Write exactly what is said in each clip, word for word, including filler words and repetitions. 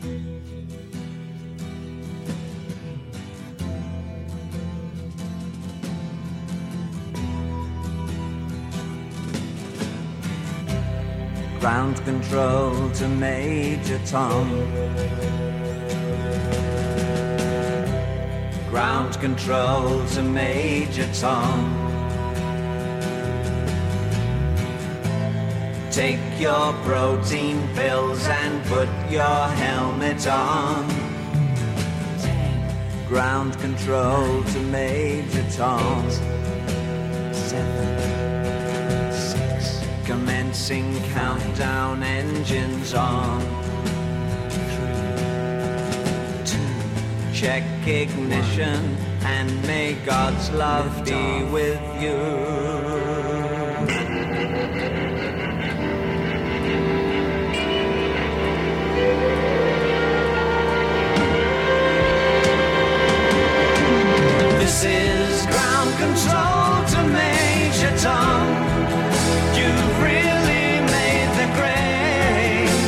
Ground control to Major Tom. Ground control to Major Tom. Take your protein pills and put your helmet on. Ground control to Major Tom. Seven. Commencing countdown, engines on. Three, two, check ignition, and may God's love be with you. This is ground control to Major Tom. You've really made the grade,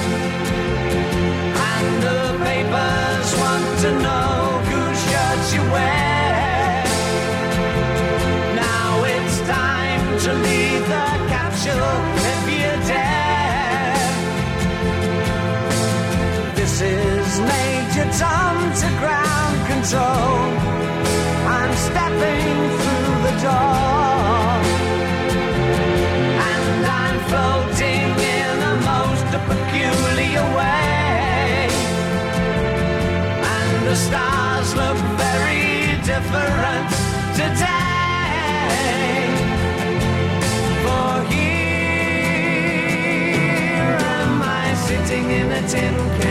and the papers want to know whose shirts you wear. Now it's time to leave the capsule if you dare. This is Major Tom to ground control. I'm stepping through the door, and I'm floating in a most peculiar way, and the stars look very different today. For here am I sitting in a tin can,